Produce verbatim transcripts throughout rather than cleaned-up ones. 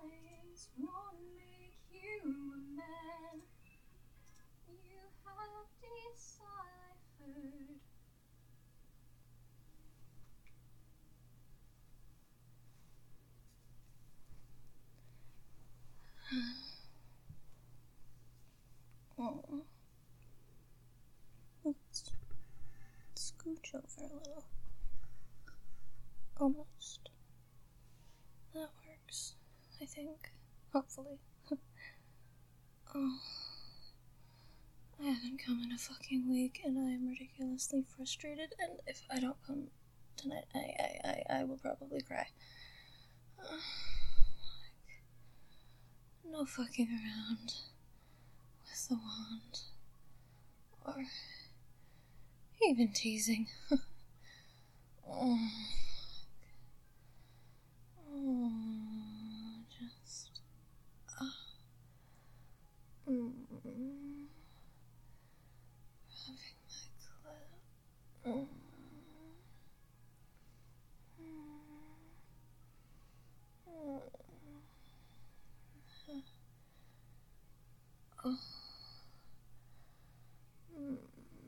science won't make you a man. You have deciphered. Oh. Let's scooch over a little. Almost. That works, I think. Hopefully. Oh. I haven't come in a fucking week, and I am ridiculously frustrated, and if I don't come tonight, I, I, I, I will probably cry. Uh, like, no fucking around with the wand. Or even teasing. Oh. Oh, just... Uh, mm, having my clit. Mm, mm, mm, oh. Mm,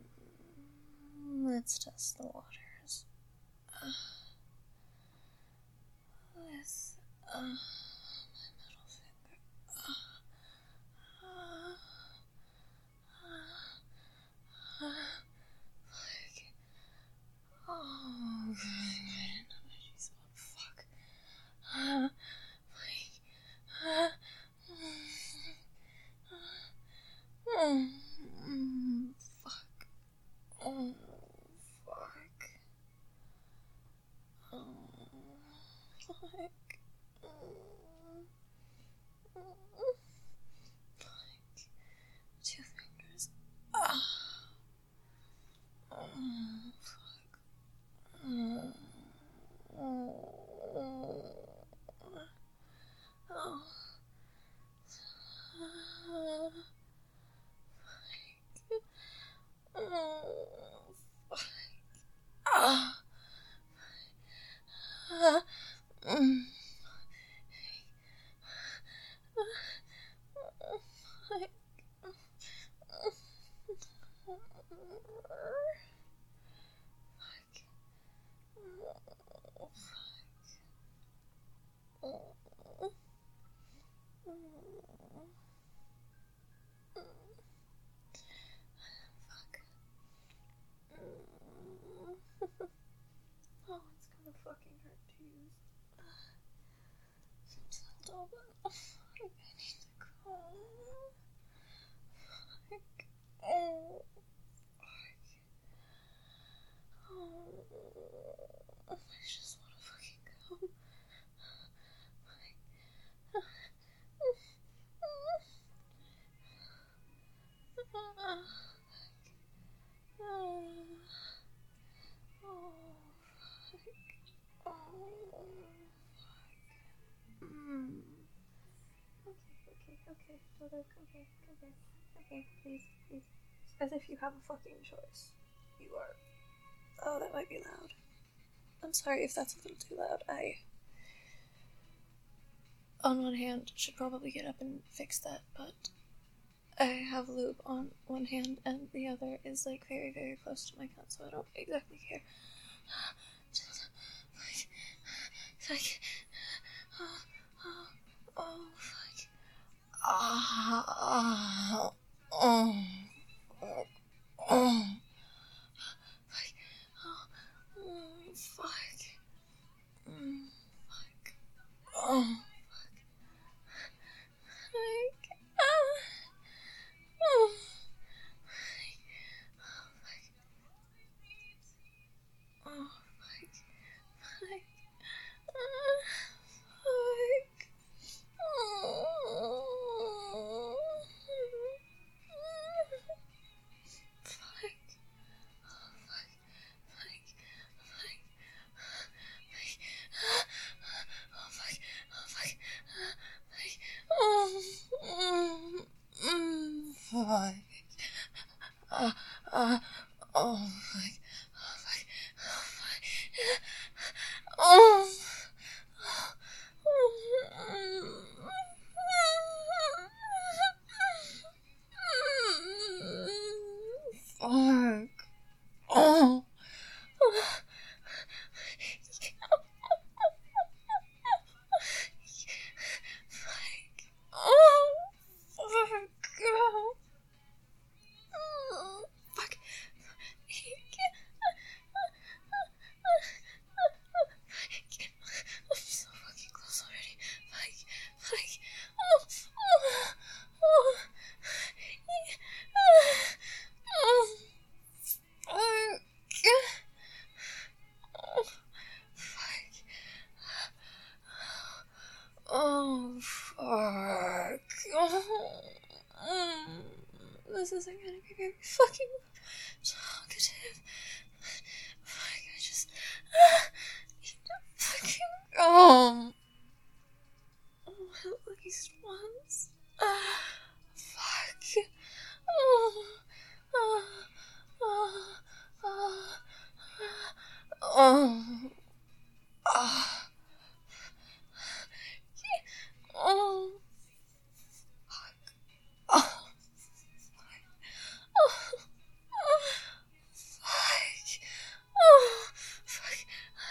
let's test the waters. Uh, with, uh, my middle finger. Uh, uh, uh, uh, like, oh, God, I didn't know that she's about fuck. Uh, like, uh, mm, mm, fuck. Oh, fuck. Oh, fuck. Like, two fingers. Ah. Oh, fuck. Oh. Oh. Oh. Oh, fuck. Ah. Ah. Mm. Fuck. Oh, it's gonna fucking hurt to use. Since that's all but I need to go. Fuck. Oh. Fuck. Oh. I just wanna fucking go. Okay, okay, okay, okay, okay, please, please. As if you have a fucking choice. You are. Oh, that might be loud. I'm sorry if that's a little too loud. I, on one hand, should probably get up and fix that, but I have lube on one hand and the other is like very, very close to my cut, so I don't exactly care. Just, like, like, oh, oh, oh, fuck. Ah, ah, oh, oh, oh, fuck, oh, oh, fuck, mm, fuck, oh, fuck, like, ah, oh, fuck, oh, fuck, fuck, ah, fuck, oh. Fuck. Uh, uh, oh, fuck. Oh, fuck. Oh, fuck. Oh. fuck. Oh, mm, this isn't gonna be very fucking talkative. Fuck, I just uh, need to fucking go. Oh, at least once. Uh, fuck. Oh, oh, oh, oh, oh, oh. Oh, fuck. Oh, oh, oh, fuck. Oh, fuck.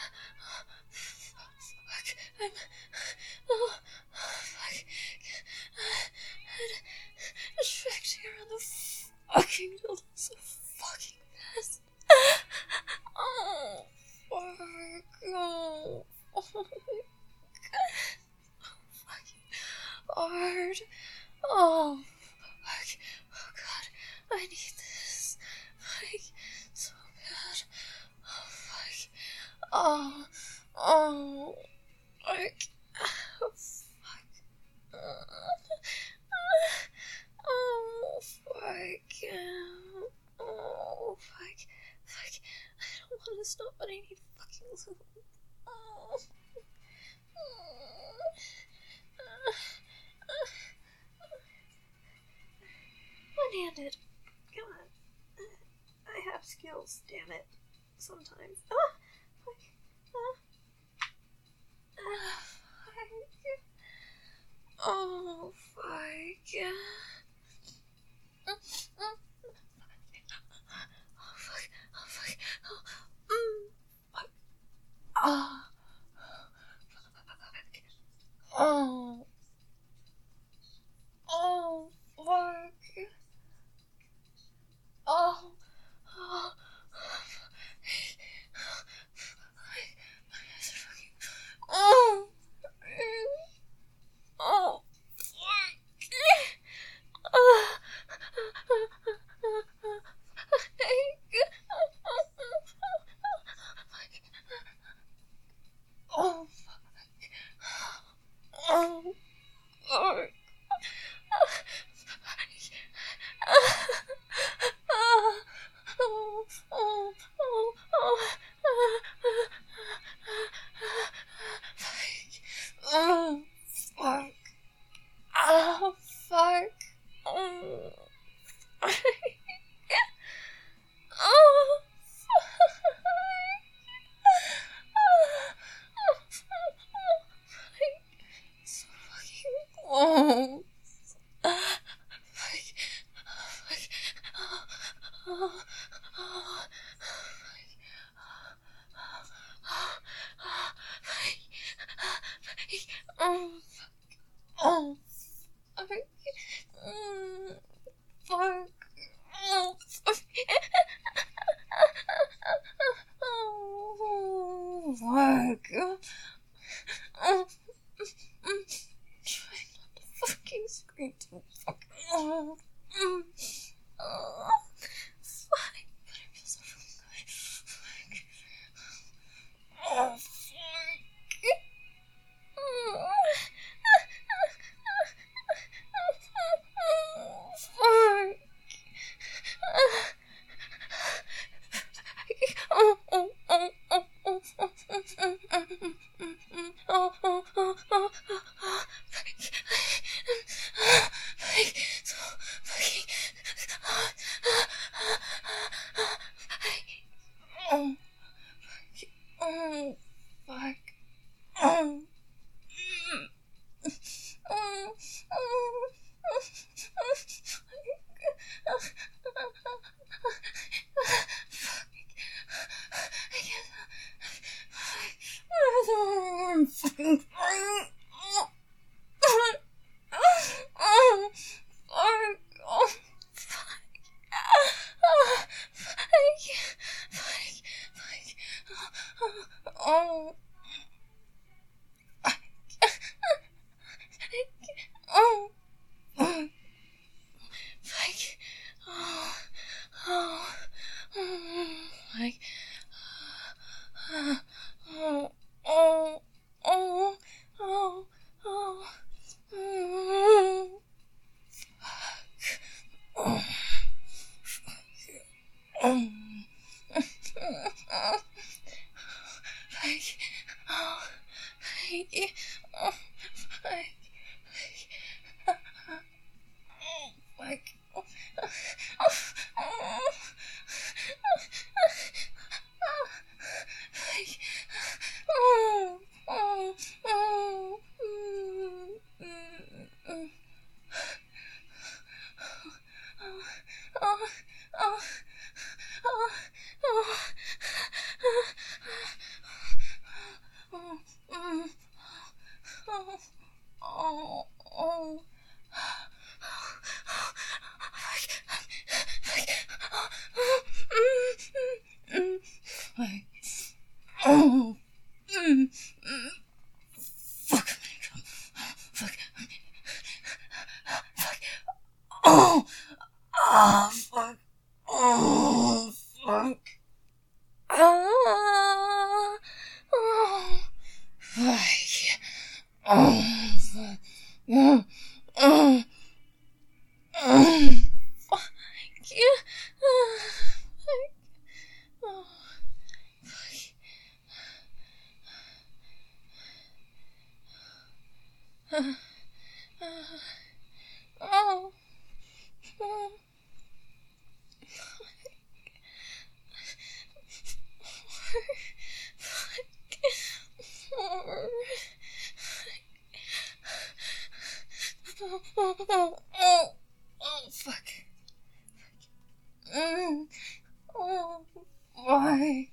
Fuck. I'm. Oh, fuck. I'm distracting around the fucking building so fucking fast. Oh, fuck. Oh, oh my god. Hard. Oh, fuck. Oh god, I need this. Like, so bad. Oh, fuck. Oh, oh, fuck. Oh, fuck. Oh, fuck. Oh, fuck. Fuck. I don't want to stop, but I need fucking lube. Oh. One-handed. Come on. I have skills, damn it. Sometimes. Ah! Fuck. Ah. Ah, fuck. Oh, fuck. Oh, fuck. Oh, fuck. Oh, mm. Fuck. Oh. Oh. Oh, fuck. Oh. Oh. My eyes are fucking. Oh. Oh. Fuck. Oh. Oh. Oh. Oh. Oh, fuck. Oh, fuck. Oh, oh, so fucking close. Fuck. Fuck. Oh, oh, oh, oh, fuck. Mm, fuck. Oh, fuck. Oh, fuck. Oh, mm, try not to fucking scream too fucking loud. Mm, oh, fine, but I feel so fucking good. Fuck. Oh, fuck. Oh, fuck. Oh. Oh. Oh. I'm fucking crying. Oh. Oh. Fuck. Oh. Fuck. Oh. Fuck. Fuck. Fuck. Oh. Oh. Oh. Fuck. Oh. Oh. Oh. Fuck. Oh. Oh. Oh. Oh. Oh, fuck. Oh, fuck. Oh, oh, oh, oh, oh, oh, oh, oh, mm, mm, fuck, fuck, fuck, oh, ah, fuck, oh, fuck, ah, oh, fuck, oh, fuck, oh, oh, oh, fuck, yeah, ah, fuck, oh, fuck. Oh, oh, oh, oh, oh, fuck. Mm, oh, why?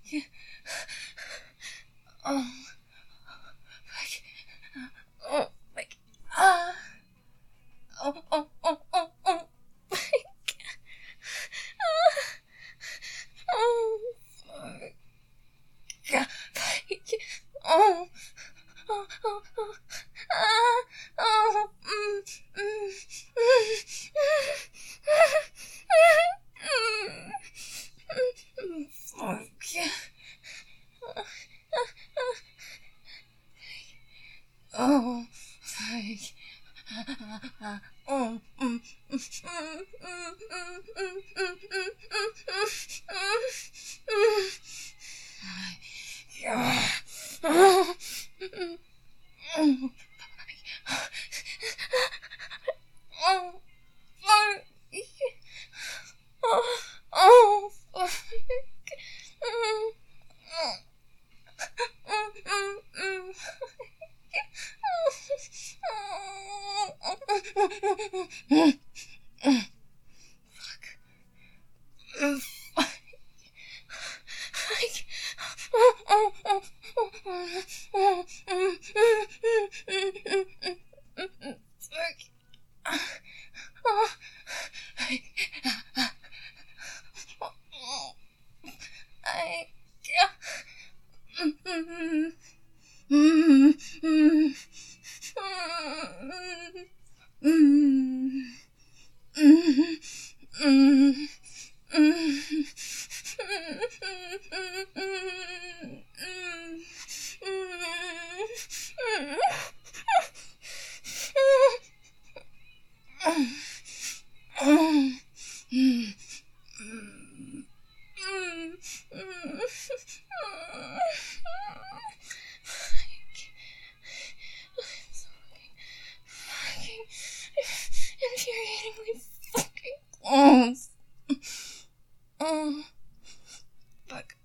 Oh, fuck. Oh, like, ah. Oh, oh, oh, oh, oh. Oh, fuck. Oh, oh, oh, oh. Ah, oh, mm, mm, mm. Fuck. Oh, fuck. Oh, mm, yeah. Oh, oh, fuck. Oh, oh, fuck. Infuriatingly fucking close. Oh, fuck.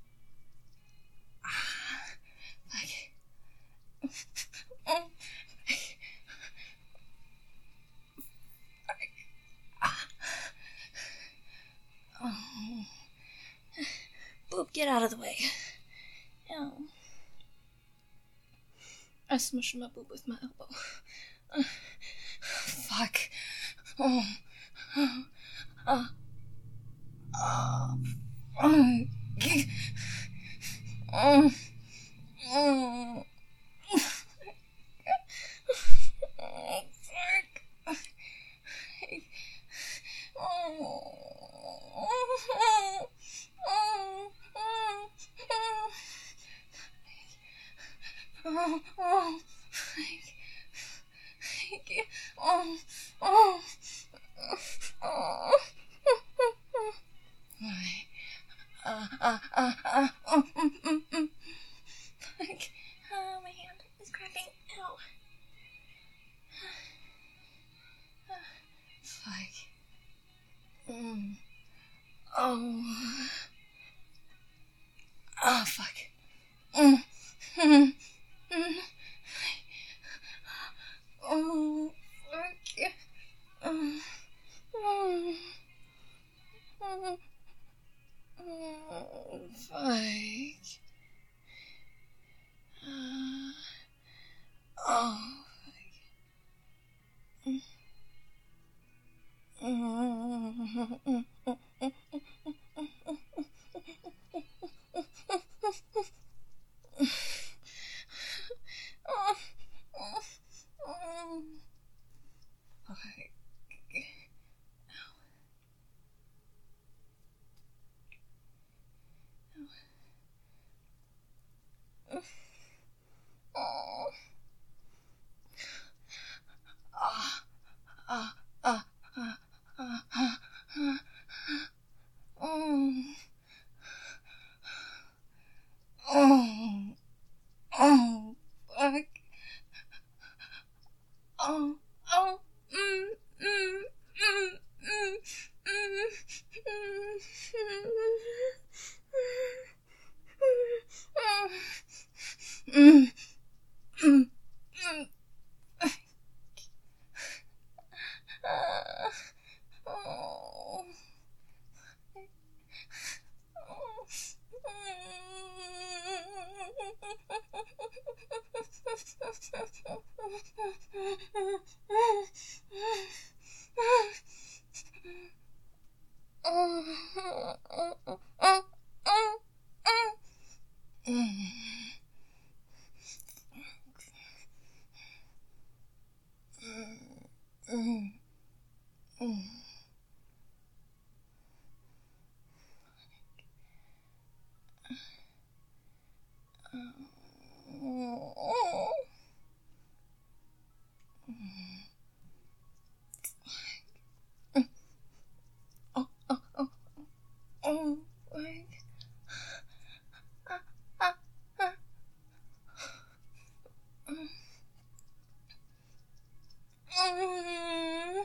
Fuck. Oh, oh. Boop, get out of the way. Ow. I smushed my boob with my elbow. Uh, fuck. Oh. Oh. Oh. Oh. Oh. Oh. Oh. Oh, fuck. Oh. Oh. Oh. Oh. Oh. Oh. Oh. Oh. Uh, uh, uh, uh, oh, mm, mm, mm. Like, oh, my hand is cramping. Oh, fuck. Oh, oh, oh, oh, fuck. Uh, oh, fuck. Oh, oh, mm, mm, mm, mm, mm, mm, mm, mm, mm. Oh. Oh, like, ah, ah, ah. Mm. Mm.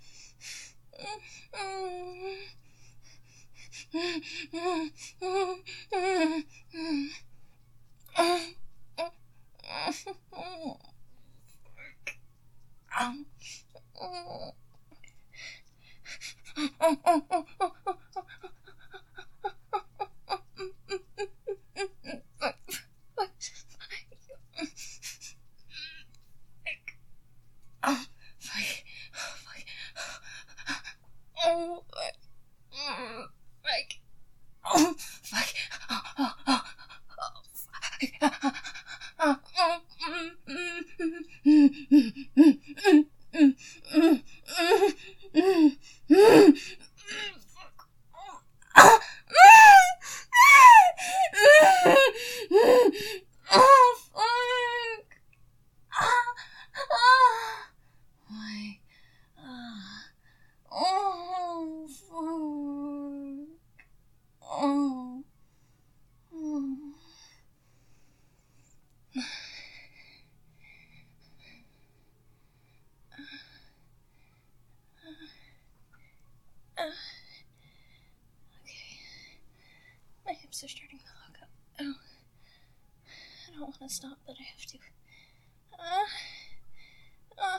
Oh, mm, like, oh, fuck, oh, oh, oh, oh, fuck, oh, oh, mm, mm, mm, mm, mm, mm, mm, mm, mm, mm, fuck, oh, ah, oh, fuck, ah, ah, my, ah. Oh, fuck. Oh. Oh. Uh, okay. My hips are starting to lock up. Oh. I don't want to stop, but I have to. Uh. Uh.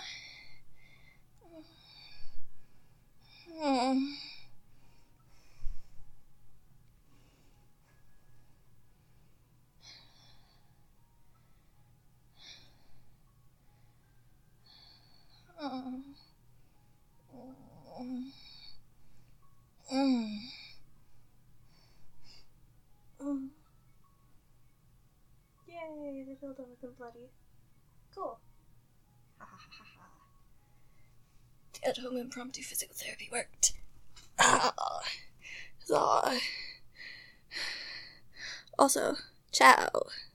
Oh. Oh. Mm. Mm. Yay, the dildo wasn't bloody. Cool. Ha ha ha ha. The at-home impromptu physical therapy worked. Ah. Ah. Also, ciao.